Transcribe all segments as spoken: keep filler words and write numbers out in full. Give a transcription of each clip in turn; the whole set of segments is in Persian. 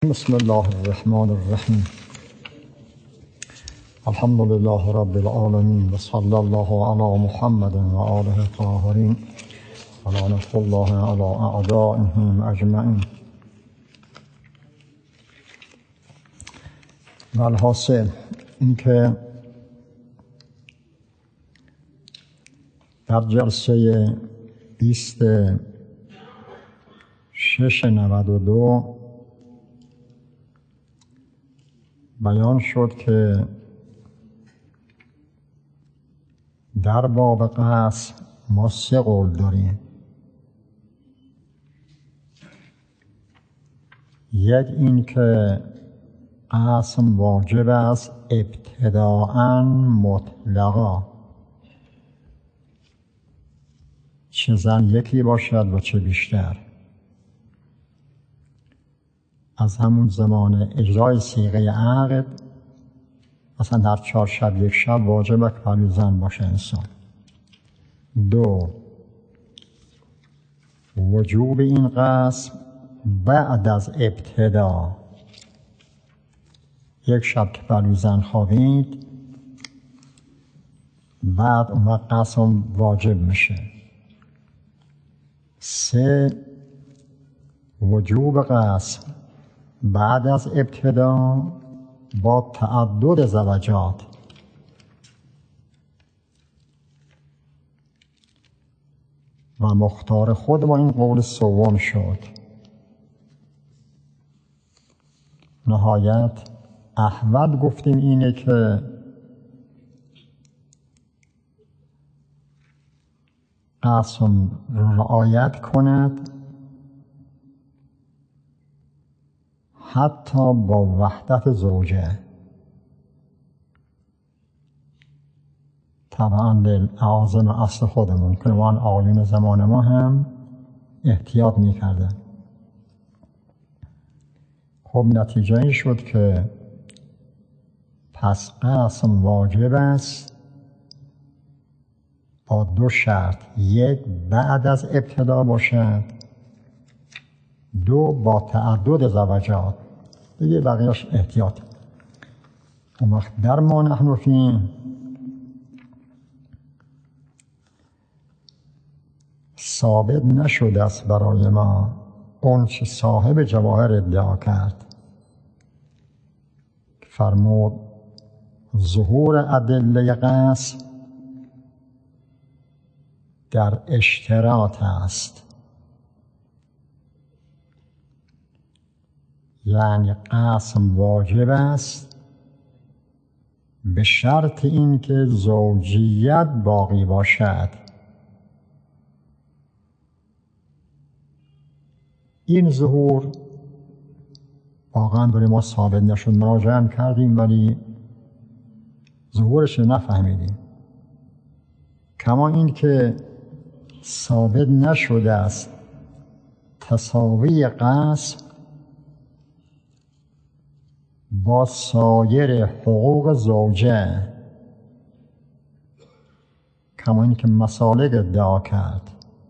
بسم الله الرحمن الرحیم. الحمد لله رب العالمین و صلی الله علی محمد و آله الطاهرین و لعنة الله علی اعدائهم اجمعین. و الحاصل اینکه در جلسه بیست شش نود و دو بیان شد که در باب قسم ما سه قول داریم. یک این که قسم واجب است ابتداءً مطلقا، چه زن یکی باشد و چه بیشتر، از همون زمان اجرای صیغه عقد، مثلا در چهار شب یک شب واجب که پلو زن باشه انسان. دو، وجوب این قسم بعد از ابتدا، یک شب که پلو زن خوابید بعد اون وقت قسم واجب میشه. سه، وجوب قسم بعد از ابتدا با تعدد زوجات، و مختار خود ما این قول سوم شد. نهایت احوط گفتیم اینه که قسم رعایت کند حتی با وحدت زوجه، طبعا للعازم اصل خودمون که وان عالم زمان ما هم احتیاط می کردن. خب نتیجه این شد که پس قسم واجب است با دو شرط: یک بعد از ابتدا باشد، دو با تعدد زوجات. دیگه بقیهش احتیاط. اون وقت در ما نحن فیم ثابت نشده است برای ما اون چه صاحب جواهر ادعا کرد، فرمود ظهور ادله قسم در اشتراط است، یعنی قسم واجب است به شرط اینکه زوجیت باقی باشد. این ظهور واقعا برای ما ثابت نشد، مراجعه کردیم ولی ظهورش نفهمیدیم. کما این که ثابت نشده است تساوی قسم با سایر حقوق زوجه، کما این که مسالک ادعا کرد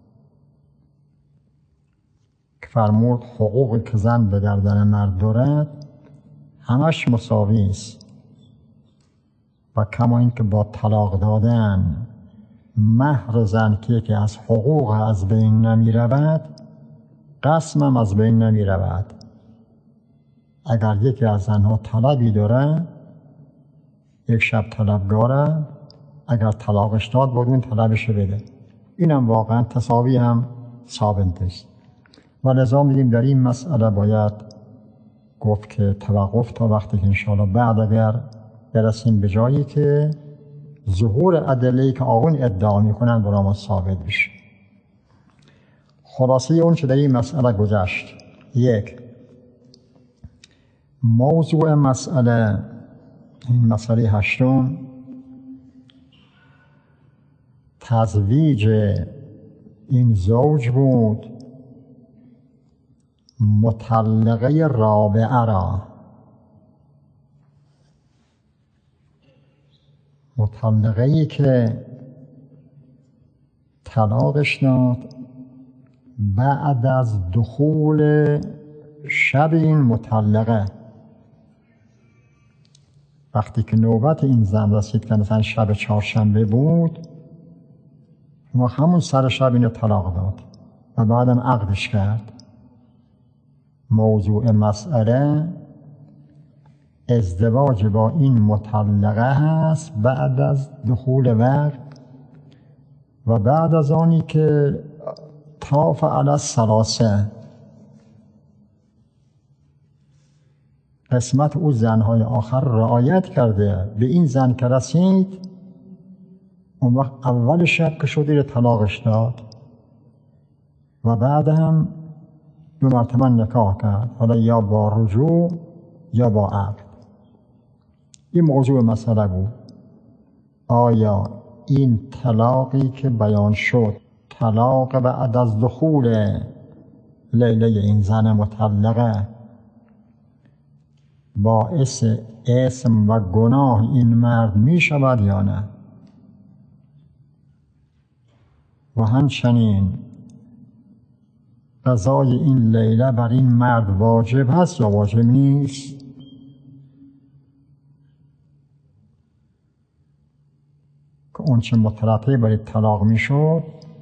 که فرمود حقوقی که زن به گردن مرد دارد همش مساوی است، و کما این که با طلاق دادن مهر زن که یکی از حقوق از بین نمی رود، قسم هم از بین نمی رود. اگر یکی از زنها طلبی داره، یک شب طلبگاره، اگر طلاقش داد باید این طلبش بده. اینم واقعا تساوی هم ثابت است. و لذا میگیم در این مسئله باید گفت که توقف تا وقتی که انشاءالله بعد اگر برسیم به جایی که ظهور ادله‌ای که آقون ادعا میکنن برای ما ثابت بشه. خلاصه اون چه در این مسئله گذشت: یک، موضوع مسئله، این مسئله هشتم، تزویج این زوج بود مطلقه رابعه را، مطلقه‌ای که طلاقش داد بعد از دخول شب این مطلقه وقتی که نوبت این زن رسید که مثلا شب چهارشنبه بود و همون سر شب اینو طلاق داد و بعدم عقدش کرد. موضوع مسئله ازدواج با این مطلقه هست بعد از دخول وقت و بعد از آنی که طاف علی الثلاثه قسمت او زنهای آخر رعایت کرده به این زن که رسید، اون وقت اول شب که شدی طلاقش داد و بعد هم دو مرتبه نکاح کرد، حالا یا با رجوع یا با عقد. این موضوع مسئله بود. آیا این طلاقی که بیان شد طلاق بعد از دخول لیله این زن مطلقه باعث اسم و گناه این مرد می شود یا نه؟ و همچنین قضای این لیله بر این مرد واجب هست یا واجب نیست؟ که اون چه مترتب برای طلاق می شد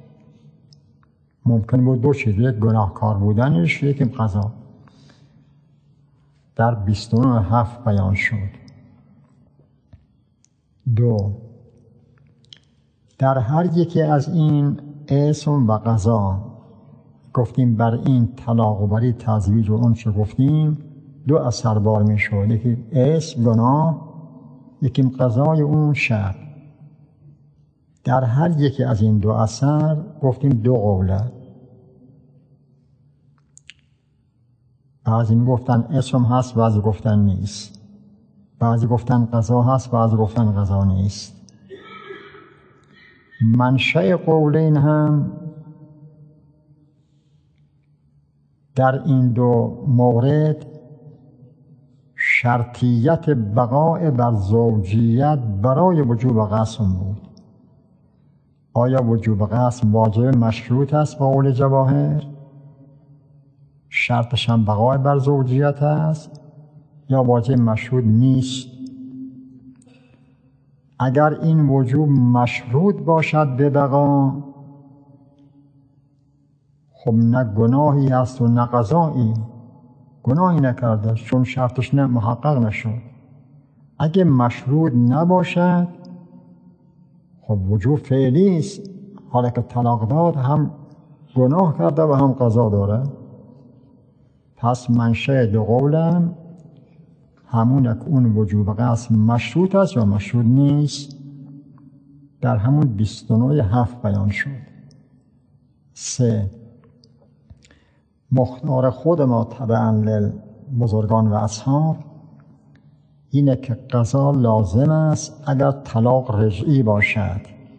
ممکن بود دو چیز، یک گناهکار بودنش، یکی قضا. در بیست و نه هفت بیان شد. دو، در هر یکی از این اسم و قضا گفتیم بر این طلاق و بر این تزویج و اون چه گفتیم دو اثر بار می شد، یکی اسم گناه، یکی قضای اون شر. در هر یکی از این دو اثر گفتیم دو قوله. بعضی می گفتن اسم هست، بعضی گفتن نیست، بعضی گفتن قضا هست، بعضی گفتن قضا نیست. منشأ قولین هم در این دو مورد شرطیت بقای بر زوجیت برای وجوب قسم بود. آیا وجوب قسم واجب مشروط است با قول جواهر؟ شرطش هم بقای بر زوجیت است یا واجب مشروط نیست؟ اگر این وجوب مشروط باشد به بقا، خب نه گناهی است و نه قضایی، گناهی نکرده چون شرطش نه محقق نشد. اگه مشروط نباشد خب وجوب فعلی است، حالا که طلاق داد هم گناه کرده و هم قضا داره. پس منشأ دو قولم همون که اون وجوب قسم مشروط است یا مشروط نیست در همون بیست و نه هفت بیان شد. سه، مختار خود ما تبعا للبزرگان و اصحاب اینه که قضا لازم است اگر طلاق رجعی باشد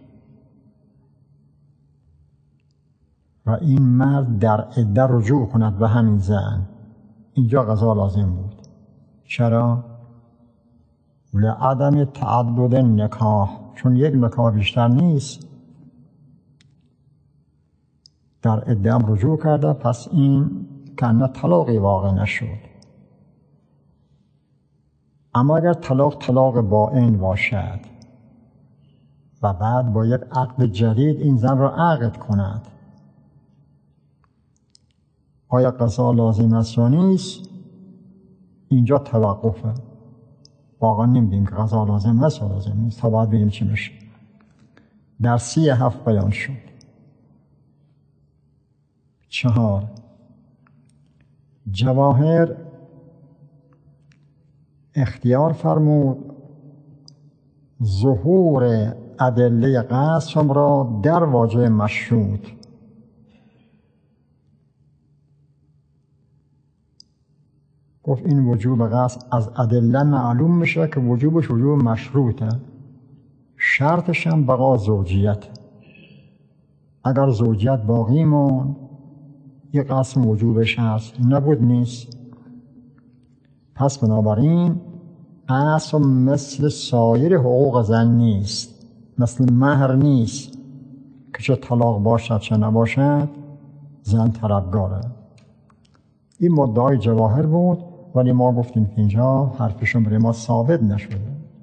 و این مرد در عده رجوع کند به همین زن، اینجا قضا لازم بود. چرا؟ لعدم تعدد نکاح، چون یک نکاح بیشتر نیست، در عده هم رجوع کرده، پس این کنه طلاقی واقع نشد. اما اگر طلاق طلاق بائن باشد و بعد با یک عقد جدید این زن را عقد کند، آیا قضا لازم است یا نیست؟ اینجا توقفه. واقعا نمیدیم که قضا لازم است یا لازم نیست تا بعد ببینیم چی میشه. در سی هفت بیان شد. چهار، جواهر اختیار فرمود ظهور ادله قسم را در واجه مشروط. گفت این وجوب قسم از ادله معلوم میشه که وجوبش وجوب مشروطه، شرطش هم بقا زوجیت. اگر زوجیت باقی مون یه قسم وجوبش هست، نبود نیست. پس بنابراین قسم مثل سایر حقوق زن نیست، مثل مهر نیست که چه طلاق باشد چه نباشد زن طلبگاره. این مدعای جواهر بود، ولی ما گفتیم که اینجا حرفشون برای ما ثابت نشده.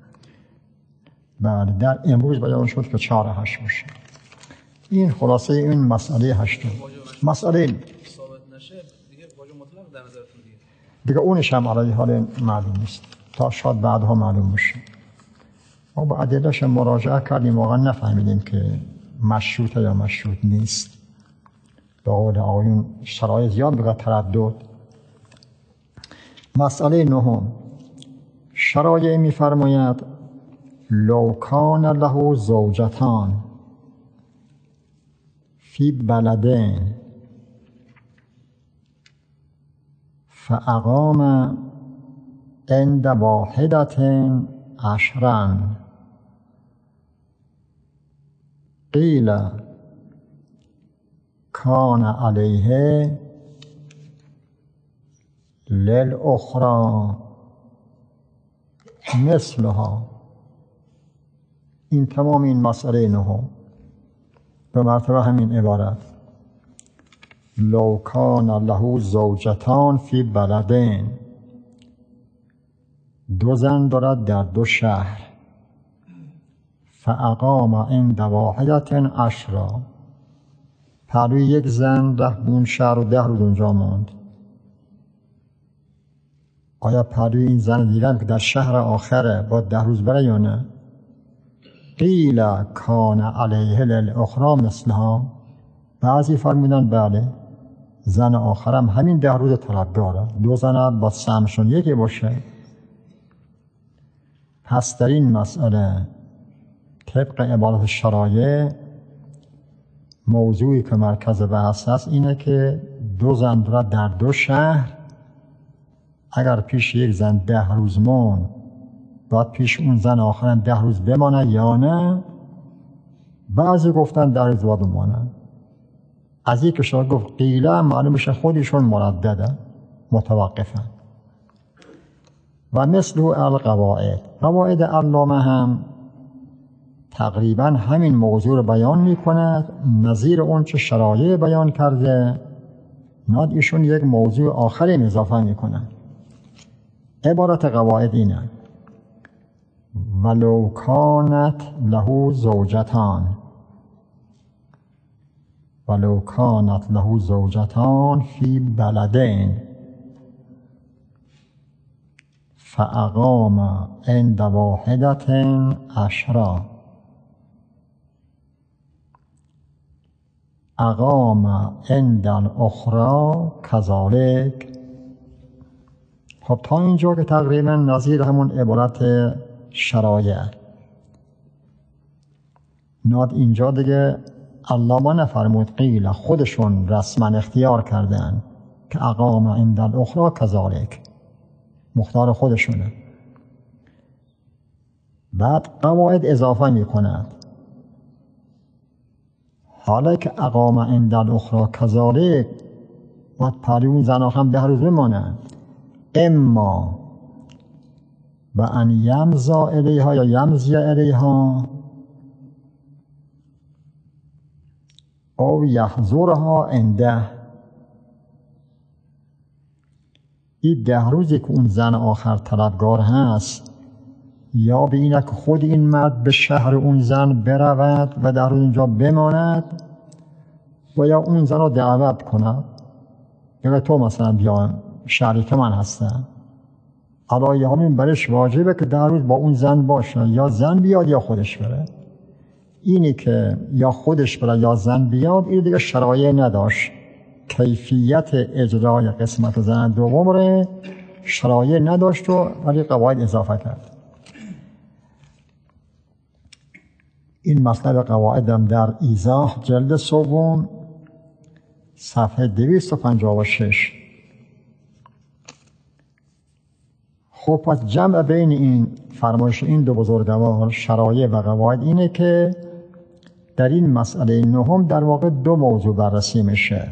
بله، در امروز بیان شد که چهار هشت باشه. این خلاصه این مسئله هشتم. مسئله ثابت نشه دیگه واژه مطلق در نظرتون دیگه دیگه اونش هم علیه حال معلوم نیست تا شاید بعدها معلوم بشه. ما با ادله‌اش مراجعه کردیم، واقعا نفهمیدیم که مشروطه یا مشروط نیست. به قول آقایون شرایط زیاد بگه تردد. مسئله نهم، شرایع می‌فرماید لو کان له زوجتان فی بلدین فاقام عند واحدة عشرا قیل کان علیه للأخرى مثلها. این تمام این مسئله نهم به مرتبه همین عبارت لو کان له زوجتان فی بلدین، دو زن دارد در دو شهر، فاقام عند واحدة عشرا، پروی یک زن ده بون شهر و ده روز اونجا ماند. آیا پروی این زن دیدم که در شهر آخره با ده روز بره یا نه؟ قیل کان علیه للأخرى مثلها، بعضی فرمودن بله زن آخرم همین ده روز طلبگاره، دو زن با سهمشون یکی باشه. پس در این مسئله طبق عبارت شرایع موضوعی که مرکز بحث است اینه که دو زن دارد در دو شهر، اگر پیش یک زن ده روز مون باید پیش اون زن آخرم ده روز بمانه یا نه؟ بعضی گفتن ده روز باید بمانه. از یک کشور گفت قیله معلوم میشه خودشون مردده متوقفن. و مثل القواعد، قواعد علامه هم تقریبا همین موضوع رو بیان میکند، نظیر اون چه شرایع بیان کرده ناد ایشون یک موضوع آخری اضافه میکنن. عبارت قواعد اینه ولو کانت له زوجتان ولو کانت له زوجتان فی بلدین فاقام عند واحدة عشرا اقام عند الاخرى کذالک. خب تا اینجا که تقریبا نظیر همون عبارت شرایع. ناد اینجا دیگه علامه نفرمود قیل، خودشون رسما اختیار کردن که اقام عند الاخرى کذالک، مختار خودشونه. بعد قواعد اضافه می کند حالا که اقام عند الاخرى کذالک باید پریون زن آخرم ده روز بمانند، اما و ان یمزا الیها یا یمزی الیها او یحضرها عنده. این ده روزی که اون زن آخر طلبگار هست یا به اینه که خود این مرد به شهر اون زن برود و در روز اینجا بماند و یا اون زن رو دعوت کند، یا تو مثلا بیا شریک من هستم، علایه همین برش واجبه که در روز با اون زن باشه، یا زن بیاد یا خودش بره. اینی که یا خودش بره یا زن بیاد این دیگه شرایع نداشت، کیفیت اجرای قسمت زن دوم رو شرایع نداشت و ولی قواعد اضافه کرد. این مطلب قواعد هم در ایضاح جلد سوم صفحه دویست و پنجاه و شش. خب پس جمع بین این فرمایش این دو بزرگوار شرایع و قواعد اینه که در این مسئله نهم در واقع دو موضوع بررسی میشه.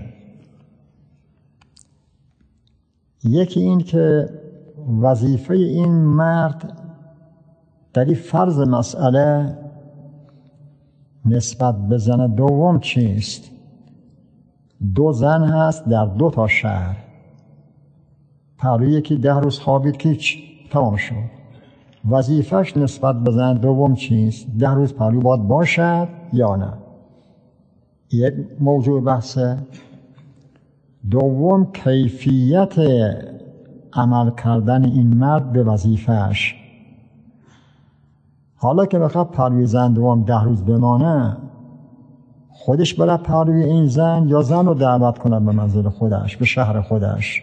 یکی این که وظیفه این مرد در این فرض مسئله نسبت به زن دوم چیست؟ دو زن هست در دو تا شهر، پهلوی یکی ده روز خوابید که تمام شد. وظیفش نسبت به زن دوم چیست؟ ده روز پهلوی باید باشد یا نه؟ یک موضوع بحثه. دوم کیفیت عمل کردن این مرد به وظیفش. حالا که بخواد پهلوی زن دوم ده روز بمانه، خودش بره پهلوی این زن یا زن رو دعوت کنه به منزل خودش، به شهر خودش؟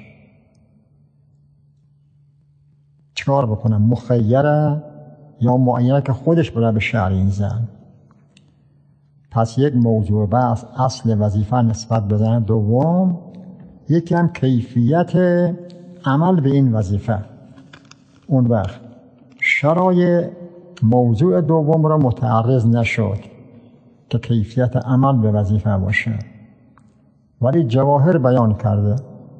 چکار بکنه؟ مخیره یا معینه که خودش بره به شهر این زن؟ پس یک موضوع بحث اصل وظیفه نسبت به زن دوم، یکی هم کیفیت عمل به این وظیفه. اون وقت شرایط موضوع دوم را متعرض نشد که کیفیت عمل به وظیفه باشه، ولی جواهر بیان کرده.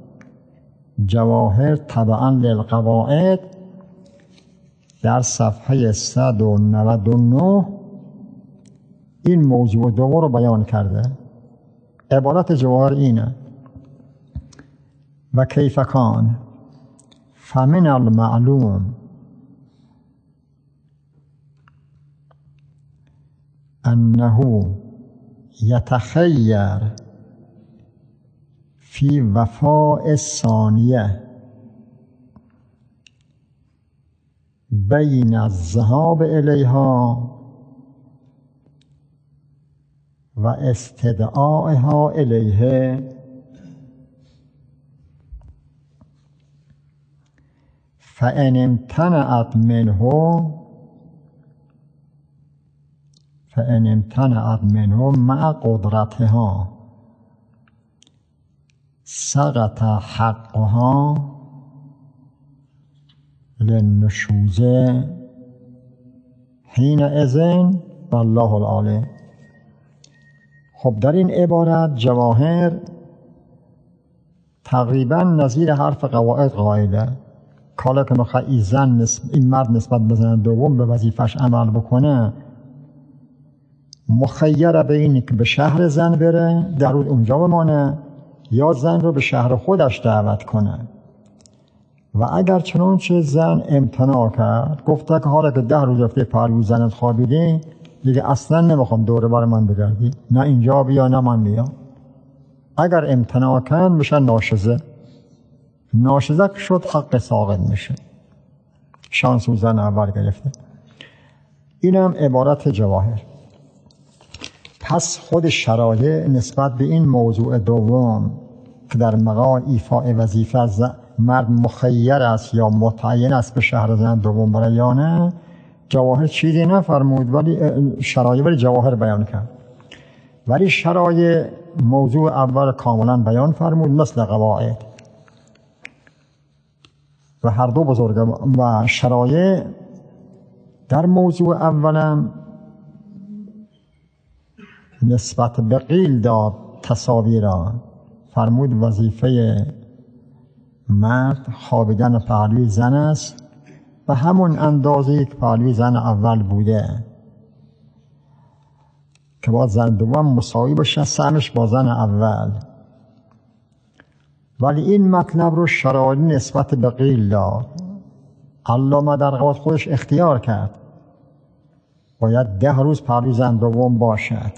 جواهر تبعاً للقواعد در صفحه صد و نود و نه این موضوع دوم رو بیان کرده. عبارت جواهر اینه: و کیف کان فمن المعلوم انه یتخیر فی وفاء الثانیه بین الذهاب الیها و استدعائها الیه فان امتنعت منه فان امتنعت منه مع قدرتها سقط حقها للنشوز حین اذن والله العالی. خب در این عبارت جواهر تقریبا نظیر حرف قواعد قائله. کالا که میخواد این زن این مرد نسبت به زن دوم به وظیفش عمل بکنه، مخیره به اینی که به شهر زن بره، در روز اونجا بمانه، یا زن رو به شهر خودش دعوت کنه. و اگر چنانچه زن امتناع کرد، گفته که حالا که ده روز رفته پهلوی زنت خوابیدی، دیگه اصلا نمیخوام دوره بر من بگردی، نه اینجا بیا نه من بیا. اگر امتناع کرد میشه ناشزه. ناشزه که شد حق ساقط میشه، شانس او زن اول گرفته. اینم عبارت جواهر. پس خود شرایع نسبت به این موضوع دوم که در مقام ایفاء وظیفه مرد مخیر است یا متعین است به شهر زن دوم برای یا نه، جواهر چیزی نفرمود، ولی شرایع ولی جواهر بیان کرد. ولی شرایع موضوع اول کاملا بیان فرمود مثل قواعد. و هر دو بزرگ و شرایع در موضوع اولم نسبت به قیل داد تساوی را. فرمود وظیفه مرد خوابیدن پهلوی زن است و همون اندازه که پهلوی زن اول بوده که با زن دوم مساوی باشه سهمش با زن اول. ولی این مطلب رو شرایط نسبت به قیل داد. علامه در قواعد خودش اختیار کرد باید ده روز پهلوی زن دوم باشد،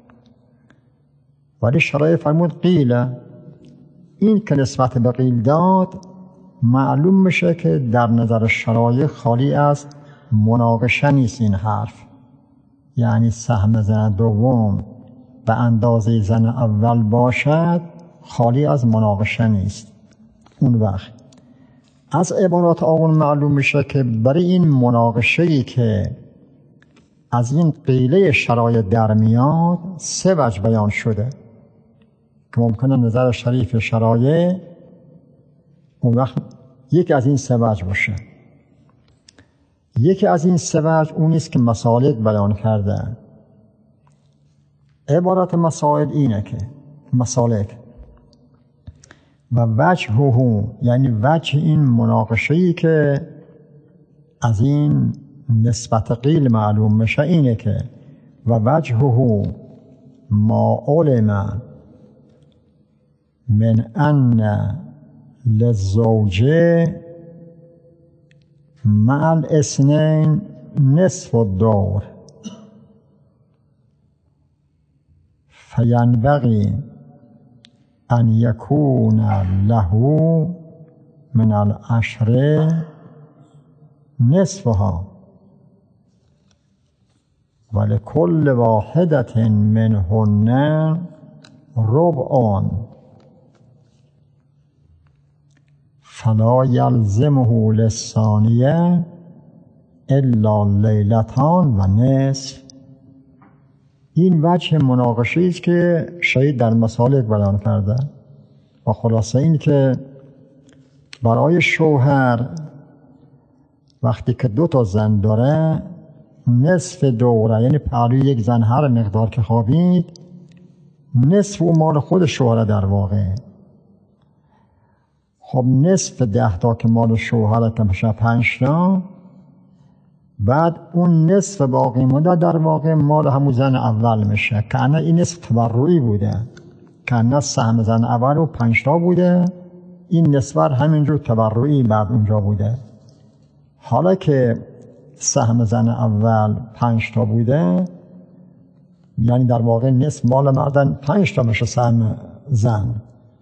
ولی شرایط فرمود قیله. این که نسبت به قیل داد معلوم میشه که در نظر شرایط خالی از مناقشه نیست این حرف. یعنی سهم زن دوم به اندازه زن اول باشد خالی از مناقشه نیست. اون وقت از عبارات آن معلوم میشه که برای این مناقشه‌ای که از این قیله شرایط در میاد سه وجه بیان شده که ممکنه نظر شریف شرایع اون وقت یکی از این سه وجه باشه. یکی از این سه وجه اون است که مسالک بیان کرده. عبارت مسائل اینه که مسالک و وجه هو، یعنی وجه این مناقشه‌ای که از این نسبت قیل معلوم میشه اینه که و وجه هو ما علم من ان للزوجه مع الاثنين نصف الدور فینبغی ان یکون له من العشر نصفها ولكل واحدة منهن ربع فلا يلزمه للثانية الا لیلتان و نصف. این وجه مناقشه است که شهید در مسالک بیان کرده و خلاصه این که برای شوهر وقتی که دو تا زن داره نصف دوره، یعنی پهلوی یک زن هر مقدار که خوابید نصف او مال خود شوهر در واقع. خب نصف ده تا که مال شوهر که میشه پنج تا، بعد اون نصف باقی مونده در واقع مال همون زن اول میشه که انا این نصف تبرعی بوده که انا سهم زن اول و پنج تا بوده، این نصف همینجور تبرعی بعد اونجا بوده. حالا که سهم زن اول پنج تا بوده یعنی در واقع نصف مال مردن پنج تا میشه سهم زن،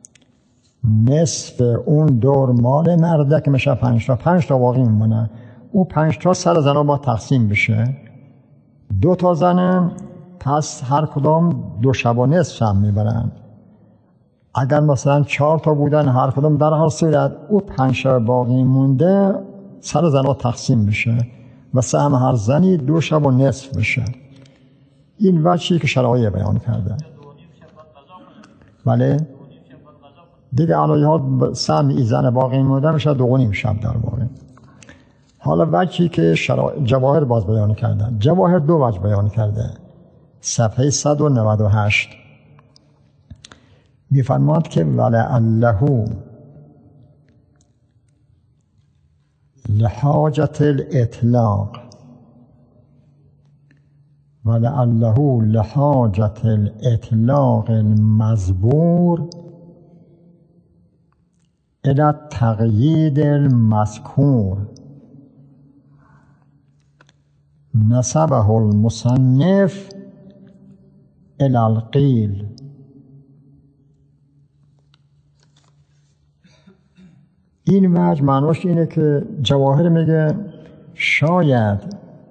نصف اون دور مال مرده که میشه پنج تا، پنج تا باقی میمونه. او پنج تا سر زن با تقسیم بشه، دو تا زنم پس هر کدام دو شب و نصف سهم میبرن. اگر مثلا چهار تا بودن هر کدام در هر صورت او پنج شب باقی مونده سر زن با تقسیم بشه و سهم هر زنی دو شب و نصف بشه. این وجهی که شرایع بیان کرده. بله دیگه علایه ها سهم ای زن باقی مونده میشه دو و نیم شب در واقع. حالا وجهی که شرایع جواهر باز بیان کردن، جواهر دو وجه بیان کرده. صفحه صد و نود و هشت میفرماد که ولعله لحاجت الاطلاق ولعله لحاجت الاطلاق المزبور الى التقیید المذکور نسبه المصنف الى القیل. این وجه معناش اینه که جواهر میگه شاید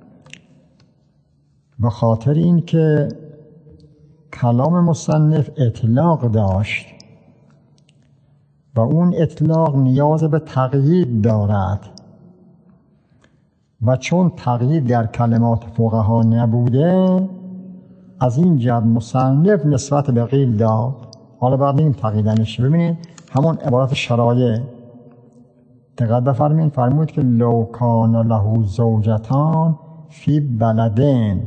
به خاطر این که کلام مصنف اطلاق داشت و اون اطلاق نیاز به تقیید دارد و چون تقیید در کلمات فقها نبوده از این جهت مصنف نسبت به قیل داد. حالا بعد این تقییدنش ببینید همون عبارت شرایع دقت بفرمایید. فرمود که لو کان له زوجتان فی بلدین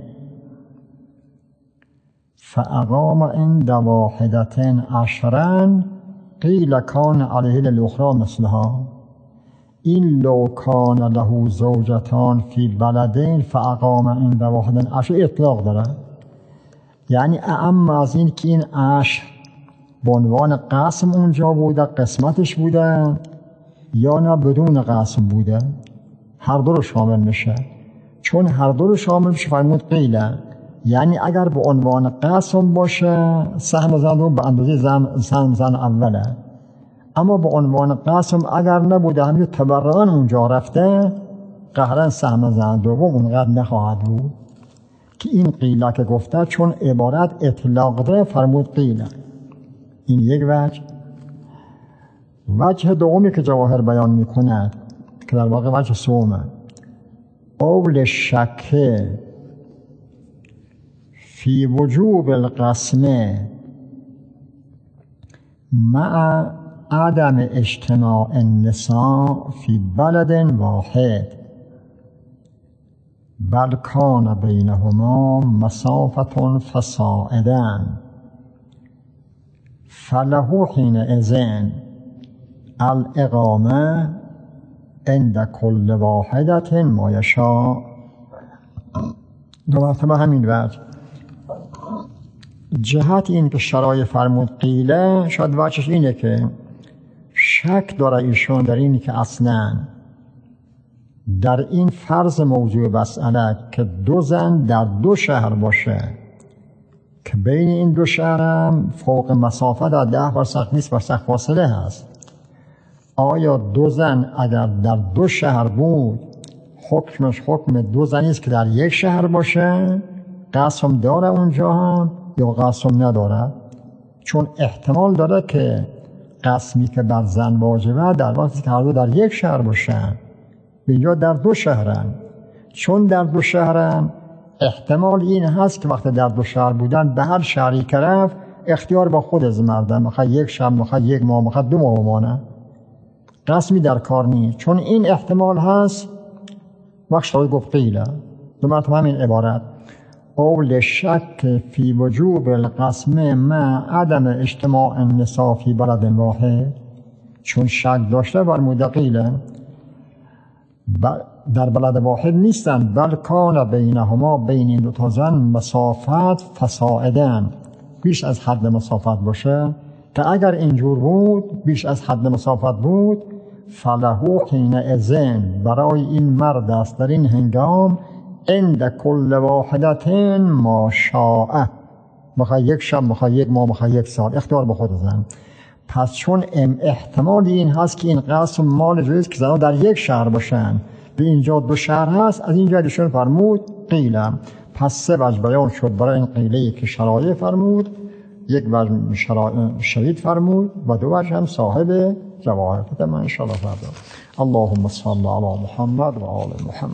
فاقام عند واحدة عشرا قیل کان علیه الاخری مثلها. این لو کان له زوجتان فی بلدین فاقام عند واحدة عشر اطلاق داره، یعنی اعم از این که این عشر به عنوان قسم اونجا بوده قسمتش بوده یا نه بدون قسم بوده، هر دو رو شامل میشه. چون هر دو رو شامل میشه فرمود قیله، یعنی اگر به عنوان قسم باشه سهم زن رو به اندازه زن زن, زن اوله، اما به عنوان قسم اگر نبوده همین تبرعاً اونجا رفته قهرن سهم زن دوم اونقدر نخواهد بود. که این قیله که گفته چون عبارت اطلاق ده فرمود قیله. این یک وجه. وجه دومی که جواهر بیان میکند که در واقع وجه سومه، قول شکه فی وجوب القسم مع عدم اجتماع النساء فی بلد واحد بل کان بینهما مسافة فصاعدا فله حینئذ الاقامه عند کل واحدة ما یشاء. دو مرتبه همین وجه. جهت این که شرایع فرمود قیله شاید وجهش اینه که شک داره ایشون در اینی که اصلا در این فرض موضوع مسئله که دو زن در دو شهر باشه که بین این دو شهر هم فوق مسافت در ده فرسخ نیست فرسخ فاصله هست، آیا دو زن اگر در دو شهر بود حکمش حکم دو زنی است که در یک شهر باشه؟ قسم داره اونجا هم یا قسم نداره؟ چون احتمال داره که قسمی که بر زن واجبه در وقتی که هر دو در یک شهر باشن، اینجا در دو شهرن. چون در دو شهرن احتمال این هست که وقتی در دو شهر بودن به هر شهری که رفت اختیار با خود از مردن، میخواد یک شب، میخواد یک ماه، میخواد دو ماه بمانه، قسمی در کار نیست. چون این احتمال هست وقت شاید گفت قیله دو مرتبه همین عبارت اول شک فی وجوب القسم مع عدم اجتماع النساء فی بلد واحد، چون شک داشته فرموده قیله در بلد واحد نیستن، بل کان بینهما بین این دو تا زن مسافت فساعدن، بیش از حد مسافت باشه، که اگر اینجور بود بیش از حد مسافت بود فلهو حین اذن، برای این مرد است در این هنگام عند کل واحدتن ما شاء، بخواه یک شب، بخواه یک ماه، بخواه یک سال، اختیار به خود زن. پس چون احتمال این هست که این قسم مال جویز که زنها در یک شهر باشن، به اینجا دو شهر هست، از اینجا ایشون فرمود قیله. پس سه وجه بیان شد برای این قیله که شرایع فرمود، یک وجه شدید فرمود و دو وجه هم صاحب جواهر. من انشاءالله فردا. اللهم صل علی محمد و آل محمد.